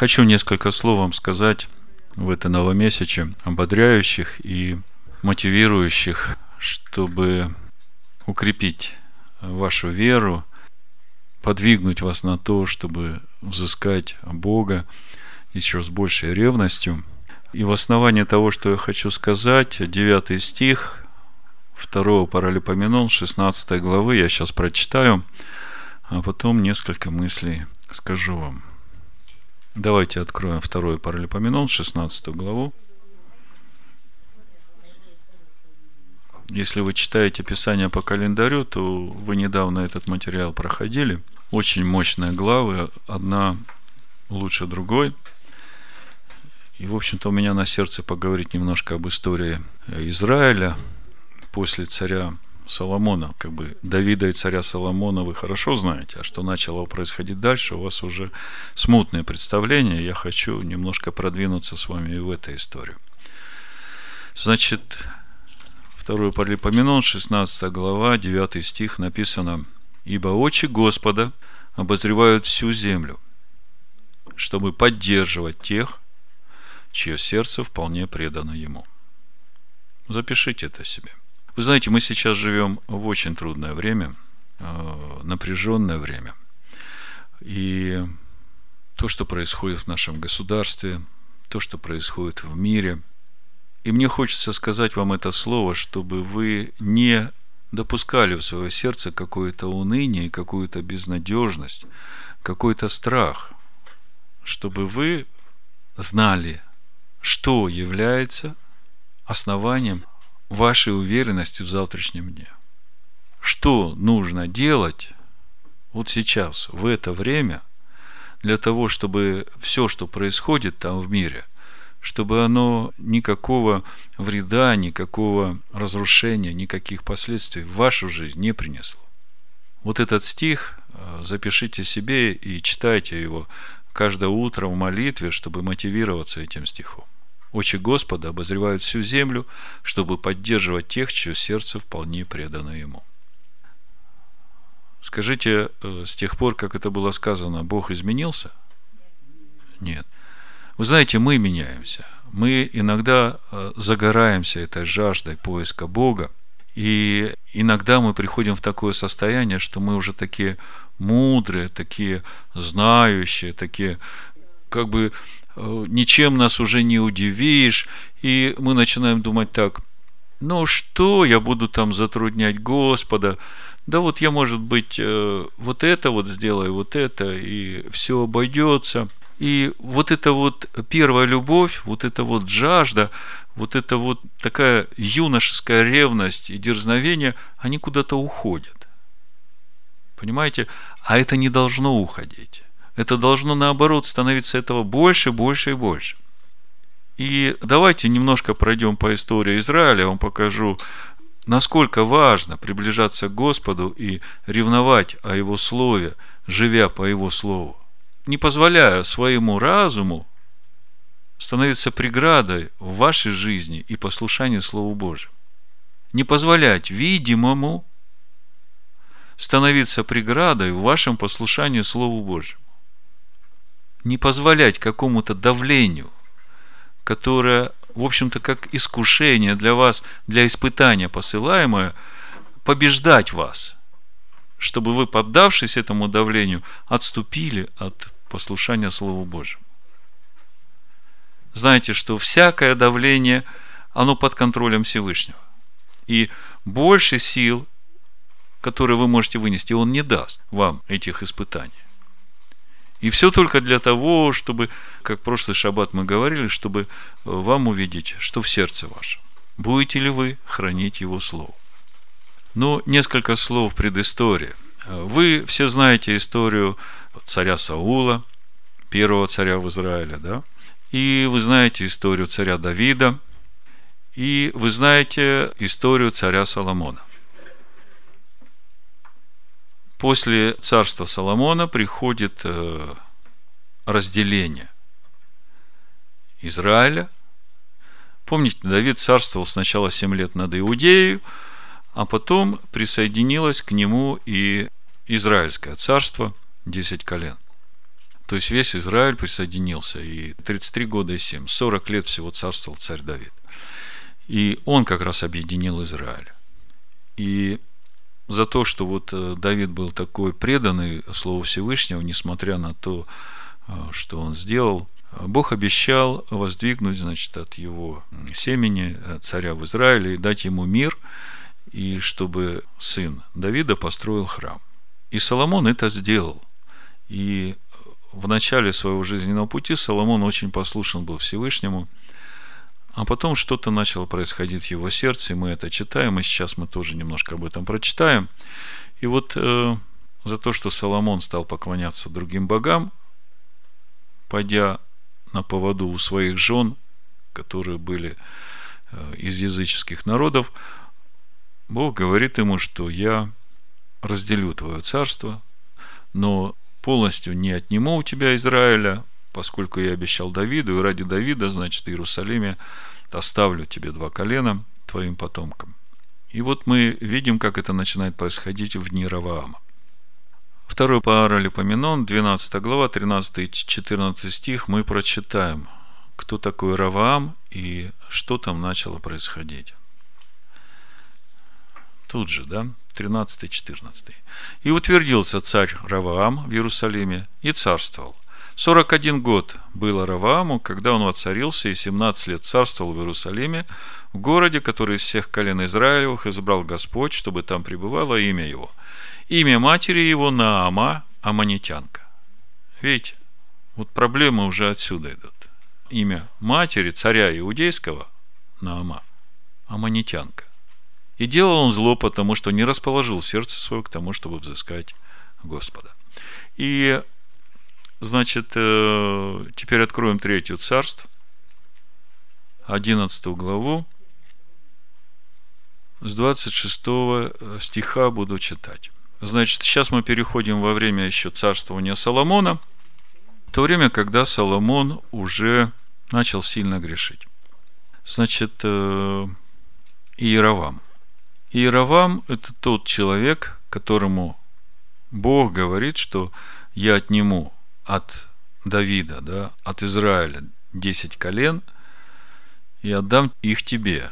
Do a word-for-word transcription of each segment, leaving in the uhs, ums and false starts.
Хочу несколько слов вам сказать в это новомесяче, ободряющих и мотивирующих, чтобы укрепить вашу веру, подвигнуть вас на то, чтобы взыскать Бога еще с большей ревностью. И в основании того, что я хочу сказать, девятый стих второго Паралипоменон, шестнадцатой главы, я сейчас прочитаю, а потом несколько мыслей скажу вам. Давайте откроем второй Паралипоменон, шестнадцатую главу. Если вы читаете Писание по календарю, то вы недавно этот материал проходили. Очень мощные главы, одна лучше другой. И, в общем-то, у меня на сердце поговорить немножко об истории Израиля после царя Соломона. Как бы Давида и царя Соломона вы хорошо знаете, а что начало происходить дальше, у вас уже смутное представление. Я хочу немножко продвинуться с вами и в этой истории. Значит, второй Паралипоменон, шестнадцатая глава, девятый стих написано: «Ибо очи Господа обозревают всю землю, чтобы поддерживать тех, чье сердце вполне предано Ему». Запишите это себе. Вы знаете, мы сейчас живем в очень трудное время, напряженное время. И то, что происходит в нашем государстве, то, что происходит в мире. И мне хочется сказать вам это слово, чтобы вы не допускали в свое сердце какое-то уныние, какую-то безнадежность, какой-то страх, чтобы вы знали, что является основанием вашей уверенности в завтрашнем дне. Что нужно делать вот сейчас, в это время, для того, чтобы все, что происходит там в мире, чтобы оно никакого вреда, никакого разрушения, никаких последствий в вашу жизнь не принесло. Вот этот стих запишите себе и читайте его каждое утро в молитве, чтобы мотивироваться этим стихом. Очи Господа обозревают всю землю, чтобы поддерживать тех, чье сердце вполне предано Ему. Скажите, с тех пор, как это было сказано, Бог изменился? Нет. Вы знаете, мы меняемся. Мы иногда загораемся этой жаждой поиска Бога, и иногда мы приходим в такое состояние, что мы уже такие мудрые, такие знающие, такие как бы ничем нас уже не удивишь, и мы начинаем думать так: ну что я буду там затруднять Господа, да вот я, может быть, вот это вот сделаю, вот это, и все обойдется. И вот эта вот первая любовь, вот эта вот жажда, вот эта вот такая юношеская ревность и дерзновение, они куда-то уходят. Понимаете? А это не должно уходить. Это должно, наоборот, становиться этого больше, больше и больше. И давайте немножко пройдем по истории Израиля. Я вам покажу, насколько важно приближаться к Господу и ревновать о Его Слове, живя по Его Слову, не позволяя своему разуму становиться преградой в вашей жизни и послушанию Слову Божьему. Не позволять видимому становиться преградой в вашем послушании Слову Божьему. Не позволять какому-то давлению, которое, в общем-то, как искушение для вас, для испытания посылаемое, побеждать вас, чтобы вы, поддавшись этому давлению, отступили от послушания Слову Божьему. Знаете, что всякое давление, оно под контролем Всевышнего. И больше сил, которые вы можете вынести, Он не даст вам этих испытаний. И все только для того, чтобы, как в прошлый шаббат мы говорили, чтобы вам увидеть, что в сердце вашем. Будете ли вы хранить Его Слово? Ну, несколько слов предыстории. Вы все знаете историю царя Саула, первого царя в Израиле, да? И вы знаете историю царя Давида, и вы знаете историю царя Соломона. После царства Соломона приходит разделение Израиля. Помните, Давид царствовал сначала семь лет над Иудеей, а потом присоединилось к нему и Израильское царство, десять колен. То есть весь Израиль присоединился, и тридцать три года и семь, сорок лет всего царствовал царь Давид. И он как раз объединил Израиль. И за то, что вот Давид был такой преданный Слову Всевышнего, несмотря на то, что он сделал, Бог обещал воздвигнуть, значит, от его семени царя в Израиле и дать ему мир, и чтобы сын Давида построил храм. И Соломон это сделал. И в начале своего жизненного пути Соломон очень послушен был Всевышнему, а потом что-то начало происходить в его сердце, и мы это читаем, и сейчас мы тоже немножко об этом прочитаем. И вот э, за то, что Соломон стал поклоняться другим богам, пойдя на поводу у своих жен, которые были э, из языческих народов, Бог говорит ему, что я разделю твое царство, но полностью не отниму у тебя Израиля, поскольку я обещал Давиду, и ради Давида, значит, в Иерусалиме оставлю тебе два колена твоим потомкам. И вот мы видим, как это начинает происходить в дни Ровоама. Второй Паралипоменон, двенадцатая глава, тринадцатый и четырнадцатый стих, мы прочитаем, кто такой Ровоам и что там начало происходить. Тут же, да, тринадцатый и четырнадцатый. «И утвердился царь Ровоам в Иерусалиме и царствовал. Сорок один год было Ровоаму, когда он воцарился, и семнадцать лет царствовал в Иерусалиме, в городе, который из всех колен Израилевых избрал Господь, чтобы там пребывало имя его. Имя матери его Наама, аммонитянка». Видите, вот проблемы уже отсюда идут. Имя матери царя иудейского Наама, аммонитянка. И делал он зло, потому что не расположил сердце свое к тому, чтобы взыскать Господа. И, значит, теперь откроем третью царств, одиннадцатую главу, с двадцать шестого стиха буду читать. Значит, сейчас мы переходим во время еще царствования Соломона, в то время, когда Соломон уже начал сильно грешить. Значит, Иеровам. Иеровам – это тот человек, которому Бог говорит, что я отниму от Давида, да, от Израиля десять колен и отдам их тебе,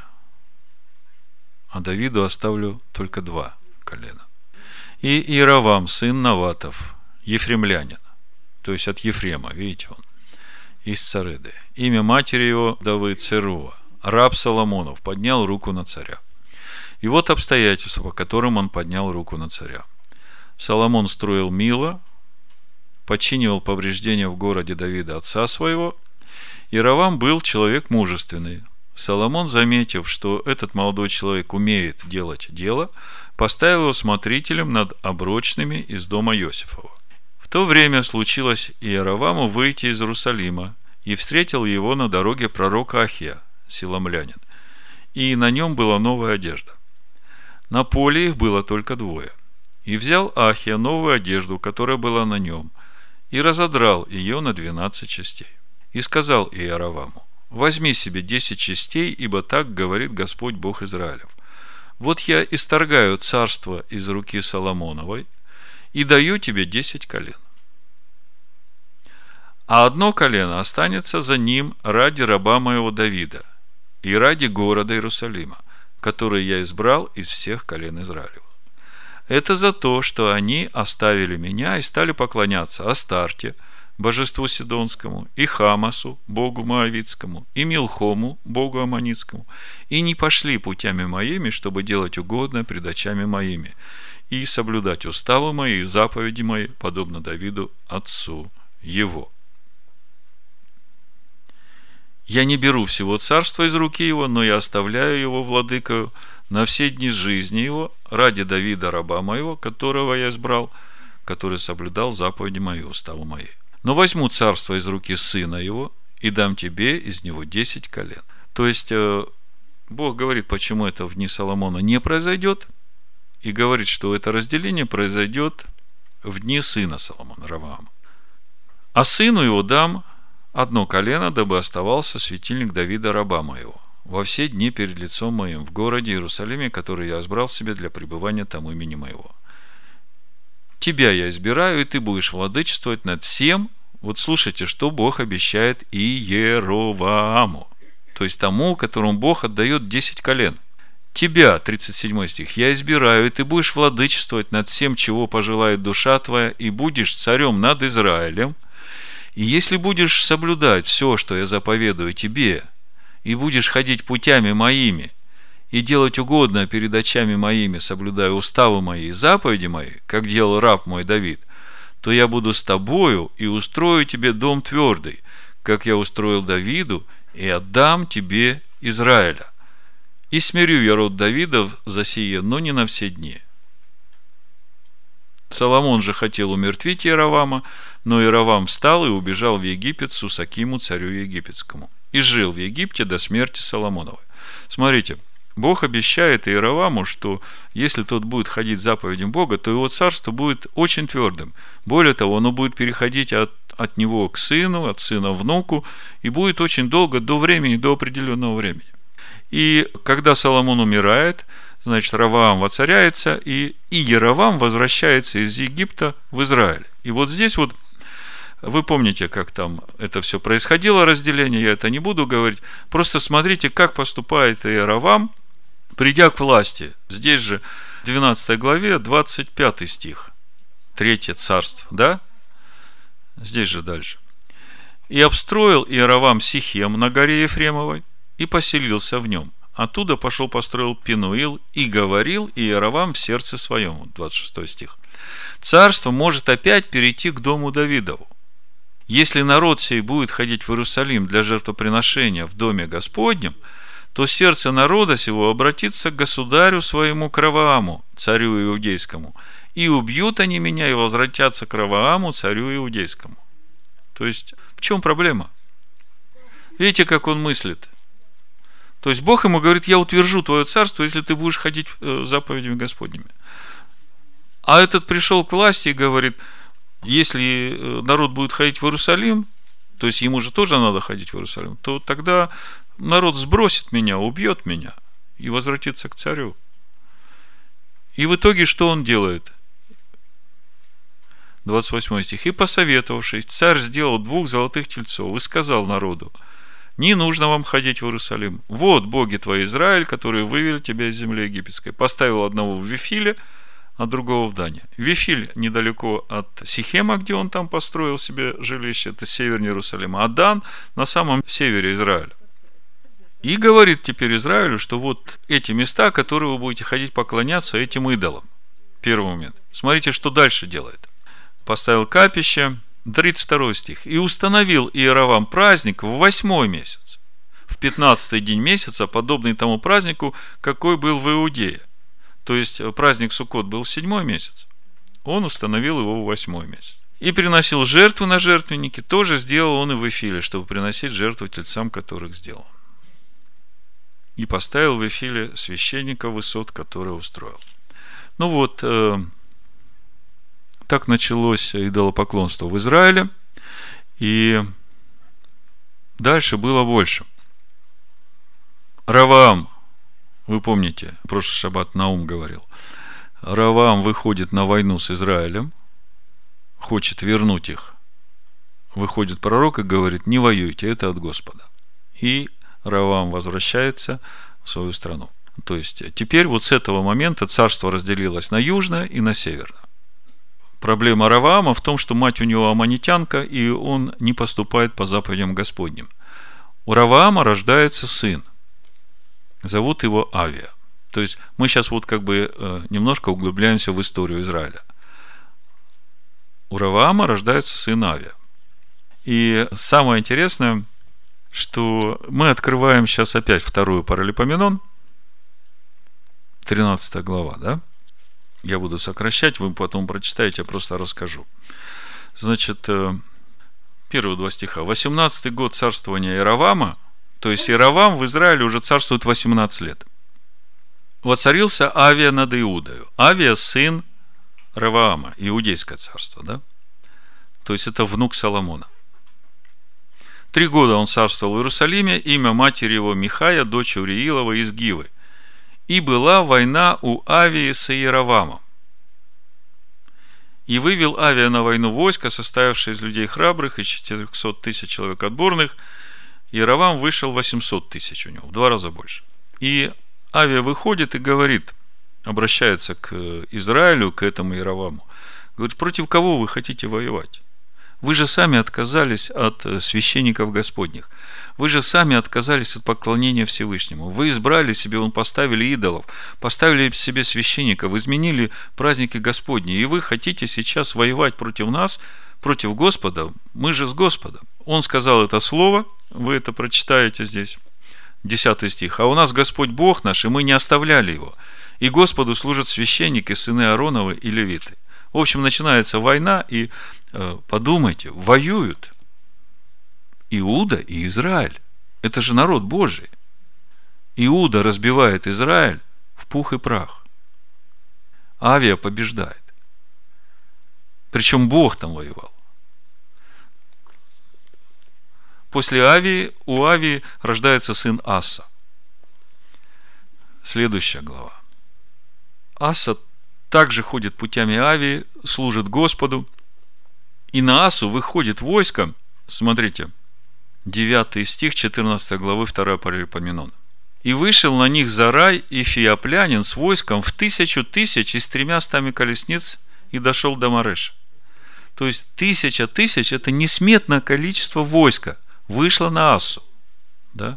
а Давиду оставлю только два колена. И Иеровам, сын Наватов, ефремлянин, то есть от Ефрема, видите он, из Цареды. Имя матери его Давы Церуа, раб Соломонов, поднял руку на царя. И вот обстоятельства, по которым он поднял руку на царя. Соломон строил Мило, починивал повреждения в городе Давида отца своего. Иеровам был человек мужественный. Соломон, заметив, что этот молодой человек умеет делать дело, поставил его смотрителем над оброчными из дома Иосифова. В то время случилось Иероваму выйти из Иерусалима, и встретил его на дороге пророк Ахия, силомлянин, и на нем была новая одежда. На поле их было только двое. И взял Ахия новую одежду, которая была на нем, и разодрал ее на двенадцать частей. И сказал Иероваму: возьми себе десять частей, ибо так говорит Господь Бог Израилев. Вот я исторгаю царство из руки Соломоновой и даю тебе десять колен. А одно колено останется за ним ради раба моего Давида и ради города Иерусалима, который я избрал из всех колен Израилевых. Это за то, что они оставили меня и стали поклоняться Астарте, божеству Сидонскому, и Хамасу, богу Моавитскому, и Милхому, богу Аммонитскому, и не пошли путями моими, чтобы делать угодно пред очами моими, и соблюдать уставы мои и заповеди мои, подобно Давиду, отцу его. Я не беру всего царства из руки его, но я оставляю его владыкою на все дни жизни его ради Давида, раба моего, которого я избрал, который соблюдал заповеди мои, уставы мои. Но возьму царство из руки сына его и дам тебе из него десять колен. То есть, Бог говорит, почему это в дни Соломона не произойдет, и говорит, что это разделение произойдет в дни сына Соломона, Ровоама. А сыну его дам одно колено, дабы оставался светильник Давида, раба моего, во все дни перед лицом моим в городе Иерусалиме, который я избрал себе для пребывания там имени моего. Тебя я избираю, и ты будешь владычествовать над всем Вот слушайте, что Бог обещает Иеровоаму, то есть тому, которому Бог отдает десять колен. Тебя, тридцать седьмой стих, я избираю, и ты будешь владычествовать над всем, чего пожелает душа твоя, и будешь царем над Израилем. И если будешь соблюдать все, что я заповедую тебе, и будешь ходить путями моими, и делать угодно перед очами моими, соблюдая уставы мои и заповеди мои, как делал раб мой Давид, то я буду с тобою и устрою тебе дом твердый, как я устроил Давиду, и отдам тебе Израиля. И смирю я род Давидов за сие, но не на все дни. Соломон же хотел умертвить Иеровама, но Иеровам встал и убежал в Египет Сусакиму, царю египетскому, и жил в Египте до смерти Соломоновой. Смотрите, Бог обещает Иероваму, что если тот будет ходить заповедям Бога, то его царство будет очень твердым. Более того, оно будет переходить от, от него к сыну, от сына к внуку, и будет очень долго, до времени, до определенного времени. И когда Соломон умирает, значит, Ровоам воцаряется, и Иеровам возвращается из Египта в Израиль. И вот здесь вот, вы помните, как там это все происходило, разделение, я это не буду говорить. Просто смотрите, как поступает Иеровам, придя к власти. Здесь же, в двенадцатой главе, двадцать пятый стих. Третье царство, да? Здесь же дальше. «И обстроил Иеровам Сихем на горе Ефремовой, и поселился в нем. Оттуда пошел, построил Пенуил, и говорил Иеровам в сердце своем». двадцать шестой стих. «Царство может опять перейти к дому Давидову. Если народ сей будет ходить в Иерусалим для жертвоприношения в доме Господнем, то сердце народа сего обратится к государю своему, к Ровоаму, царю иудейскому, и убьют они меня, и возвратятся к Ровоаму, царю иудейскому». То есть, в чем проблема? Видите, как он мыслит? То есть Бог ему говорит: я утвержу твое царство, если ты будешь ходить заповедями Господними. А этот пришел к власти и говорит: если народ будет ходить в Иерусалим, то есть ему же тоже надо ходить в Иерусалим, то тогда народ сбросит меня, убьет меня и возвратится к царю. И в итоге что он делает? двадцать восьмой стих. «И посоветовавшись, царь сделал двух золотых тельцов и сказал народу: не нужно вам ходить в Иерусалим. Вот боги твои, Израиль, которые вывели тебя из земли египетской. Поставил одного в Вифиле, а другого в Дане». Вифиль недалеко от Сихема, где он там построил себе жилище, это север Иерусалима, а Дан на самом севере Израиля. И говорит теперь Израилю, что вот эти места, которые вы будете ходить поклоняться этим идолам. Первый момент. Смотрите, что дальше делает. Поставил капище. тридцать второй стих. «И установил Иеровам праздник в восьмой месяц, в пятнадцатый день месяца, подобный тому празднику, какой был в Иудее». То есть праздник Суккот был в седьмой месяц, он установил его в восьмой месяц. «И приносил жертвы на жертвенники, тоже сделал он и в Вифиле, чтобы приносить жертвы тельцам, которых сделал. И поставил в Вифиле священника высот, который устроил». Ну вот, э, так началось идолопоклонство в Израиле, и дальше было больше. Ровоам, вы помните, в прошлый шаббат Наум говорил, Ровоам выходит на войну с Израилем, хочет вернуть их. Выходит пророк и говорит: не воюйте, это от Господа. И Ровоам возвращается в свою страну. То есть теперь вот с этого момента царство разделилось на южное и на северное. Проблема Ровоама в том, что мать у него аммонитянка, и он не поступает по заповедям Господним. У Ровоама рождается сын. Зовут его Авия. То есть мы сейчас вот как бы немножко углубляемся в историю Израиля. У Ровоама рождается сын Авия. И самое интересное, что мы открываем сейчас опять вторую Паралипоменон, тринадцатая глава, да? Я буду сокращать, вы потом прочитаете, я просто расскажу. Значит, первые два стиха. восемнадцатый год царствования Иеровама, то есть Иеровам в Израиле уже царствует восемнадцать лет. Воцарился Авия над Иудою. Авия сын Ровоама, Иудейское царство, да? То есть это внук Соломона. Три года он царствовал в Иерусалиме, имя матери его Михая, дочь Уриилова из Гивы. И была война у Авии с Иеровамом. И вывел Авия на войну войско, состоявшее из людей храбрых, из четырехсот тысяч человек отборных. Иеровам вышел восемьсот тысяч у него, в два раза больше. И Авия выходит и говорит, обращается к Израилю, к этому Иероваму. Говорит, против кого вы хотите воевать? Вы же сами отказались от священников Господних. Вы же сами отказались от поклонения Всевышнему. Вы избрали себе, он поставили идолов, поставили себе священников, изменили праздники Господни. И вы хотите сейчас воевать против нас, против Господа. Мы же с Господом. Он сказал это слово, вы это прочитаете здесь, десятый стих. А у нас Господь Бог наш, и мы не оставляли его. И Господу служат священники, сыны Аароновы и левиты. В общем, начинается война, и э, подумайте, воюют Иуда и Израиль. Это же народ Божий. Иуда разбивает Израиль в пух и прах. Авия побеждает. Причем Бог там воевал. После Авии, у Авии рождается сын Аса. Следующая глава. Аса также ходит путями Авии, служит Господу. И на Асу выходит войско, смотрите, девятый стих четырнадцатой главы второй Паралипоменон. И вышел на них Зарай и Феоплянин с войском в тысячу тысяч и с тремя стами колесниц и дошел до Мареша. То есть тысяча тысяч – это несметное количество войска вышло на Асу. Да?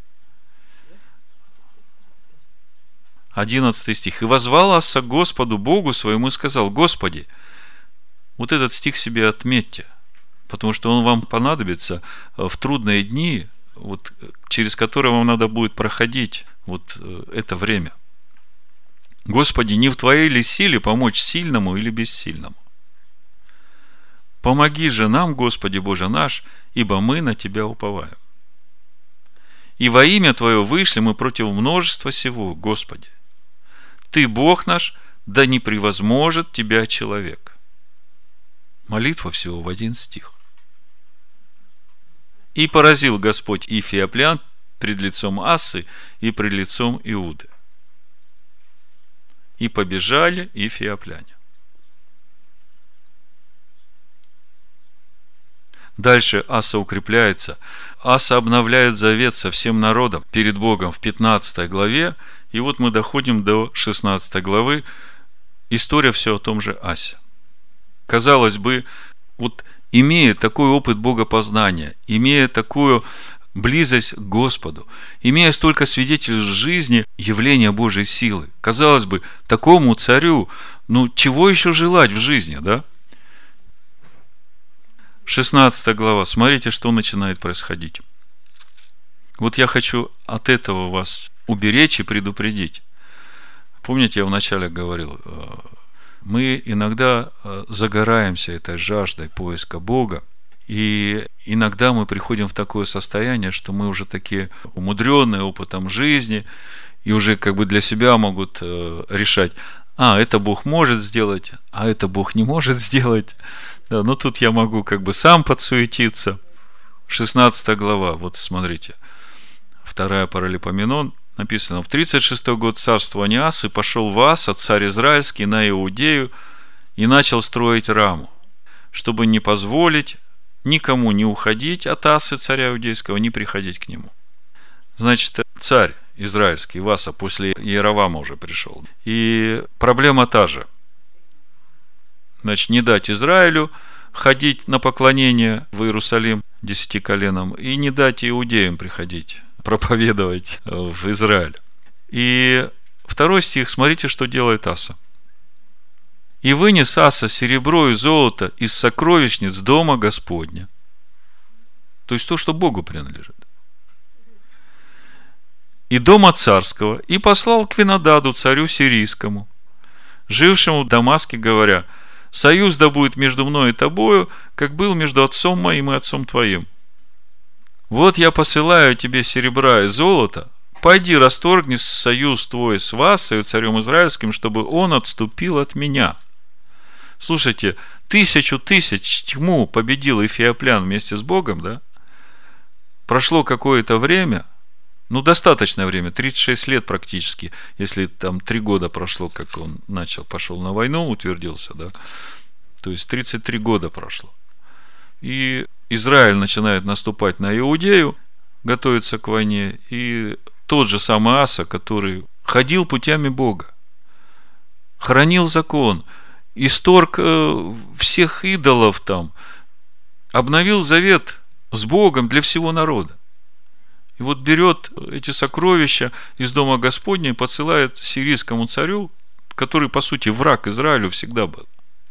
одиннадцатый стих. И возвал Аса Господу Богу своему и сказал: Господи, вот этот стих себе отметьте, потому что он вам понадобится в трудные дни, вот, через которые вам надо будет проходить вот это время. Господи, не в Твоей ли силе помочь сильному или бессильному? Помоги же нам, Господи Боже наш, ибо мы на Тебя уповаем. И во имя Твое вышли мы против множества сего, Господи. Ты, Бог наш, да не превозможет Тебя человек. Молитва всего в один стих. И поразил Господь и феоплян пред лицом Асы и пред лицом Иуды. И побежали и феопляне. Дальше Аса укрепляется. Аса обновляет завет со всем народом перед Богом в пятнадцатой главе. И вот мы доходим до шестнадцатой главы. История все о том же Асе. Казалось бы, вот имея такой опыт богопознания, имея такую близость к Господу, имея столько свидетельств в жизни явления Божьей силы, казалось бы, такому царю, ну, чего еще желать в жизни, да? шестнадцатая глава. Смотрите, что начинает происходить. Вот я хочу от этого вас уберечь и предупредить. Помните, я вначале говорил, мы иногда загораемся этой жаждой поиска Бога, и иногда мы приходим в такое состояние, что мы уже такие умудренные опытом жизни, и уже как бы для себя могут решать: а, это Бог может сделать, а это Бог не может сделать. Да, но тут я могу как бы сам подсуетиться. шестнадцатая глава, вот смотрите, вторая Паралипоменон, написано: в тридцать шестой год царствования Асы пошел в Аса, царь израильский, на Иудею и начал строить Раму, чтобы не позволить никому не уходить от Асы, царя иудейского, не приходить к нему. Значит, царь израильский в Аса после Иеровама уже пришел. И проблема та же. Значит, не дать Израилю ходить на поклонение в Иерусалим десяти коленам, и не дать иудеям приходить проповедовать в Израиль. И второй стих, смотрите, что делает Аса. И вынес Аса серебро и золото из сокровищниц дома Господня. То есть то, что Богу принадлежит. И дома царского, и послал к Винодаду, царю сирийскому, жившему в Дамаске, говоря: союз да будет между мной и тобою, как был между отцом моим и отцом твоим. Вот я посылаю тебе серебра и золота, пойди расторгни союз твой с Асой, царем израильским, чтобы он отступил от меня. Слушайте, тысячу тысяч тьму победил Эфиоплян вместе с Богом, да? Прошло какое-то время, ну, достаточное время, тридцать шесть лет практически, если там три года прошло, как он начал, пошел на войну, утвердился, да, То есть тридцать три года прошло. И Израиль начинает наступать на Иудею, готовится к войне. И тот же самый Аса, который ходил путями Бога, хранил закон, исторг всех идолов там, обновил завет с Богом для всего народа. И вот берет эти сокровища из дома Господня и посылает сирийскому царю, который, по сути, враг Израилю всегда был.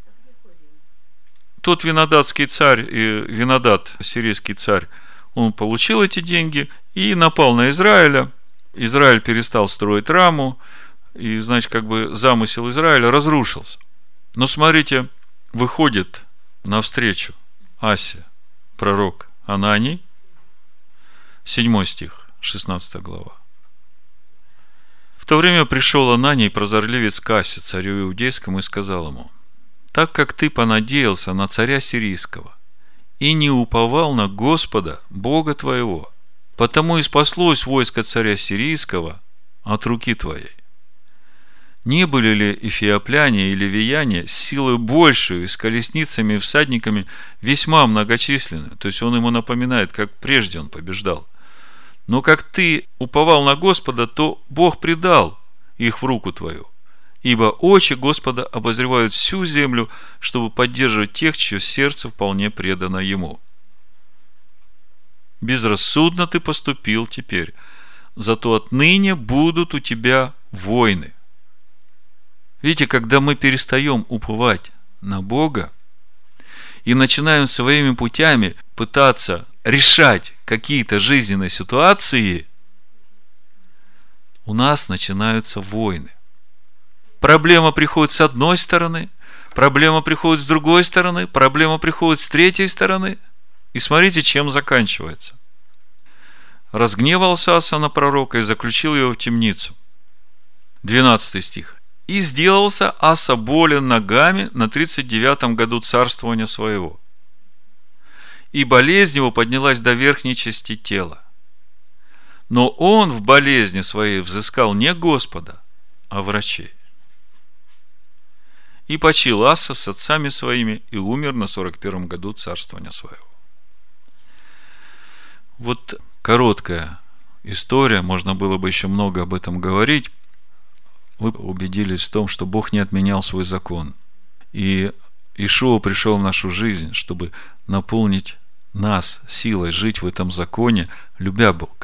Тот винодатский царь, и Винодат, сирийский царь, он получил эти деньги и напал на Израиля. Израиль перестал строить Раму, и, значит, как бы замысел Израиля разрушился. Но смотрите, выходит навстречу Асе пророк Ананий, седьмой стих, шестнадцатая глава. В то время пришел Ананий, прозорливец к Асе, царю иудейскому, и сказал ему: так как ты понадеялся на царя сирийского и не уповал на Господа, Бога твоего, потому и спаслось войско царя сирийского от руки твоей. Не были ли эфиопляне и ливияне с силой большей, с колесницами и всадниками весьма многочисленны? То есть он ему напоминает, как прежде он побеждал. Но как ты уповал на Господа, то Бог предал их в руку твою. Ибо очи Господа обозревают всю землю, чтобы поддерживать тех, чье сердце вполне предано Ему. Безрассудно ты поступил теперь, зато отныне будут у тебя войны. Видите, когда мы перестаем уповать на Бога и начинаем своими путями пытаться решать какие-то жизненные ситуации, у нас начинаются войны. Проблема приходит с одной стороны, проблема приходит с другой стороны, проблема приходит с третьей стороны. И смотрите, чем заканчивается. Разгневался Аса на пророка и заключил его в темницу. двенадцатый стих. И сделался Аса болен ногами на тридцать девятом году царствования своего. И болезнь его поднялась до верхней части тела. Но он в болезни своей взыскал не Господа, а врачей. И почил Аса с отцами своими и умер на сорок первом году царствования своего. Вот короткая история, можно было бы еще много об этом говорить. Вы убедились в том, что Бог не отменял свой закон. И Иешуа пришел в нашу жизнь, чтобы наполнить нас силой жить в этом законе, любя Бога.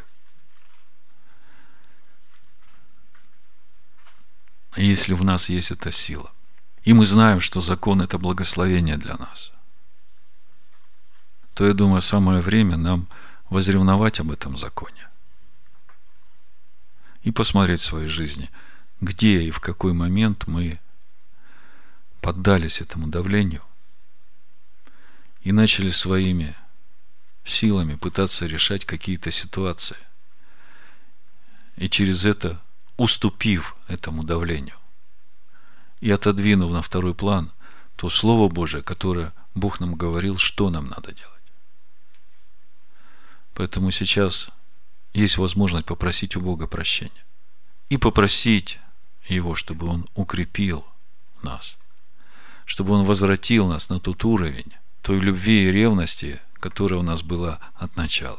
И если в нас есть эта сила, и мы знаем, что закон – это благословение для нас, то, я думаю, самое время нам возревновать об этом законе и посмотреть в своей жизни, где и в какой момент мы поддались этому давлению и начали своими силами пытаться решать какие-то ситуации, и через это уступив этому давлению и отодвинув на второй план то Слово Божие, которое Бог нам говорил, что нам надо делать. Поэтому сейчас есть возможность попросить у Бога прощения и попросить Его, чтобы Он укрепил нас, чтобы Он возвратил нас на тот уровень той любви и ревности, которая у нас была от начала.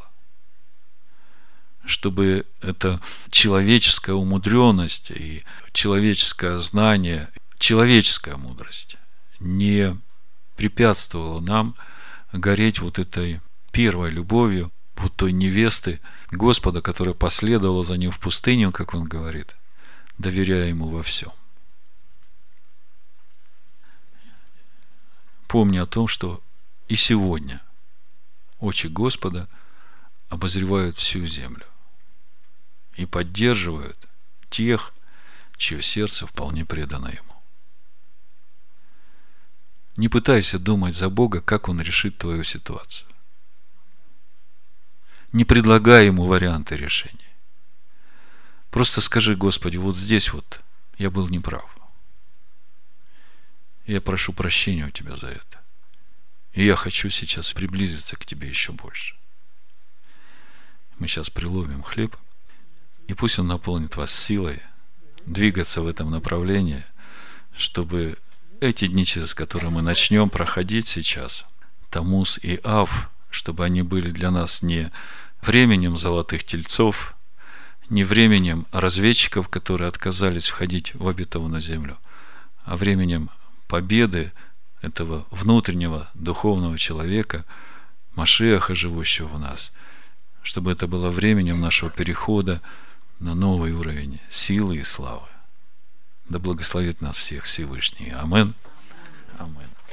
Чтобы эта человеческая умудренность и человеческое знание, человеческая мудрость не препятствовала нам гореть вот этой первой любовью, вот той невесты Господа, которая последовала за Ним в пустыню, как Он говорит, доверяя Ему во всем. Помни о том, что и сегодня очи Господа обозревают всю землю и поддерживают тех, чье сердце вполне предано Ему. Не пытайся думать за Бога, как Он решит твою ситуацию. Не предлагай Ему варианты решения. Просто скажи: Господи, вот здесь вот я был неправ. Я прошу прощения у Тебя за это. И я хочу сейчас приблизиться к Тебе еще больше. Мы сейчас преломим хлеб, и пусть Он наполнит вас силой двигаться в этом направлении, чтобы эти дни, через которые мы начнем проходить сейчас, Таммуз и Ав, чтобы они были для нас не временем золотых тельцов, не временем разведчиков, которые отказались входить в обетованную землю, а временем победы этого внутреннего духовного человека, Машиаха, живущего в нас, чтобы это было временем нашего перехода на новый уровень силы и славы. Да благословит нас всех Всевышний. Амин. Амин.